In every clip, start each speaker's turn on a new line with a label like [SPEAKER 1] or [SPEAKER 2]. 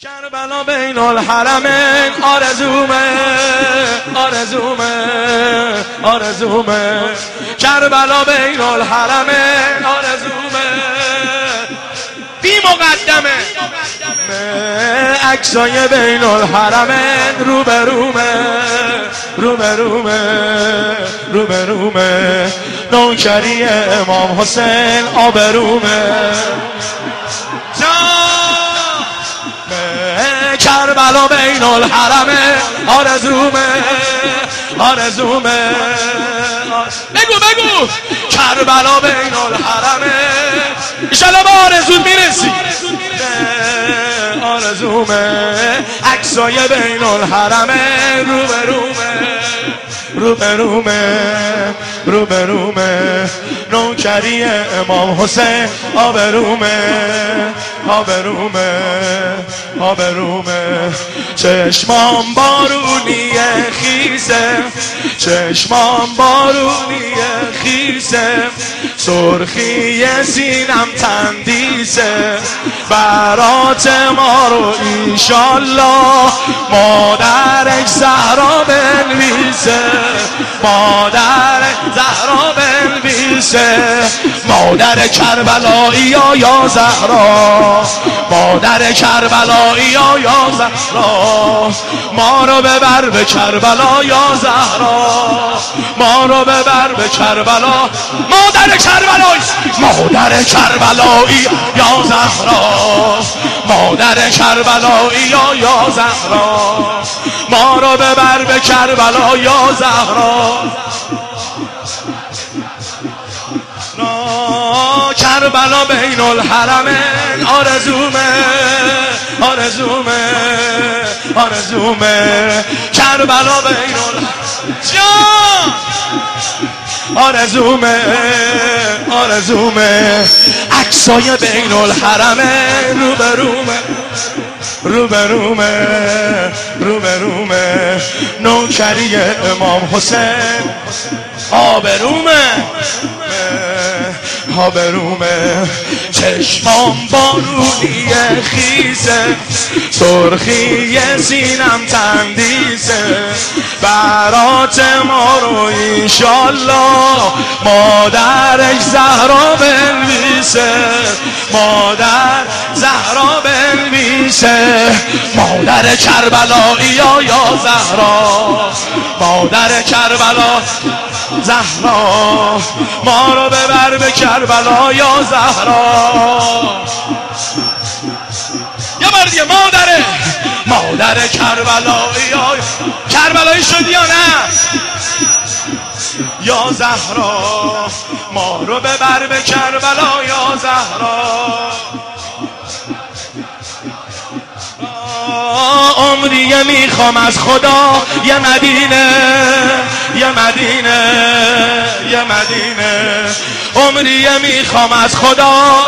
[SPEAKER 1] کربلا بین الحرمین آرزومه آرزومه آرزومه کربلا بین الحرمین آرزومه بی مقدمه عکسای بین الحرمین روبرومه روبرومه روبرومه نوکری امام حسین آبرومه کربلا بین الحرمین آرزومه آرزومه بگو بگو کربلا بین الحرمین انشالله به آرزوت میرسی آرزومه عکسای بین الحرمین روبرومه روبرومه روبرومه نوکری امام حسین آبرومه آبرومه آبرومه چشمام بارونیه خیزه چشمام بارونیه خیزه سرخی سینم تندیسه برات ما رو ایشالله مادرش زهرا بنویسه مادرش زهرا بنویسه مادر کربلایی یا زهرا مادر کربلایی یا زهرا ما رو ببر به کربلا یا زهرا ما رو ببر به کربلا مادر کربلایی مادر کربلایی یا زهرا مادر کربلایی یا زهرا ما رو ببر به کربلا یا زهرا کربلا بین الحرمین آرزومه آرزومه آرزومه کربلا بین الحرمین آرزومه آرزومه عکسای بین الحرمین روبرومه روبرومه روبرومه نوکری امام حسین آبرومه آبرومه چشمام بارونیه خیزه سرخی سینم تندیسه برات ما رو ایشالله مادرش زهرا بنویسه مادر زهرا بنویسه مادر کربلایی یا زهرا مادر کربلا زهرا ما رو ببر به کربلا یا زهرا یا بردیه مادر کربلایی یا کربلایی شدی یا نه یا زهرا ما رو ببر به کربلا یا زهرا عمریه میخوام از خدا یه مدینه یه مدینه یه مدینه عمریه میخوام از خدا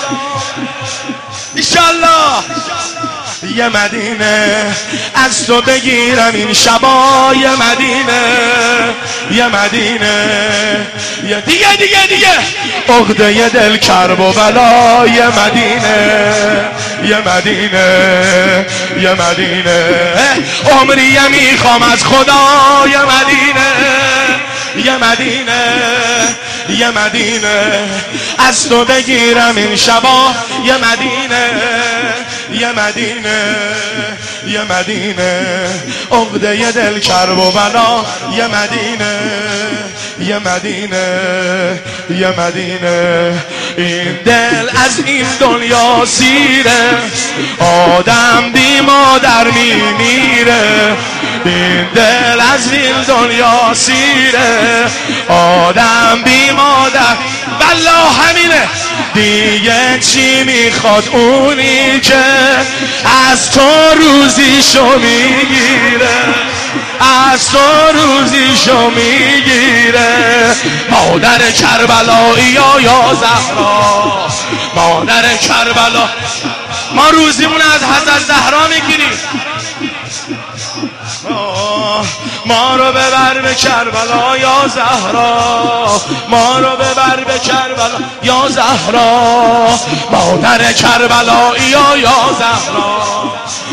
[SPEAKER 1] انشالله یه مدینه از تو بگیرم این شبا یه مدینه یه مدینه یه دیگه عقده دل کرب و بلا یه مدینه یه مدینه یه مدینه عمریه میخوام از خدا یه مدینه یه مدینه یه مدینه از تو بگیرم این شبا یه مدینه یه مدینه یه مدینه عقده دل کرب و بلا یه مدینه یه مدینه یه مدینه این دل از این دنیا سیره آدم بی مادر میمیره این دل از این دنیا سیره آدم بی مادر والله همینه دیگه چی میخواد اونی که از تو روزیشو میگیره از تو روزیشو میگیره مادر کربلایی یا زهرا مادر کربلا ما روزیمون از حضرت زهرا میگیریم ما رو ببر به کربلا یا زهرا ما رو ببر به کربلا یا زهرا مادر کربلایی یا زهرا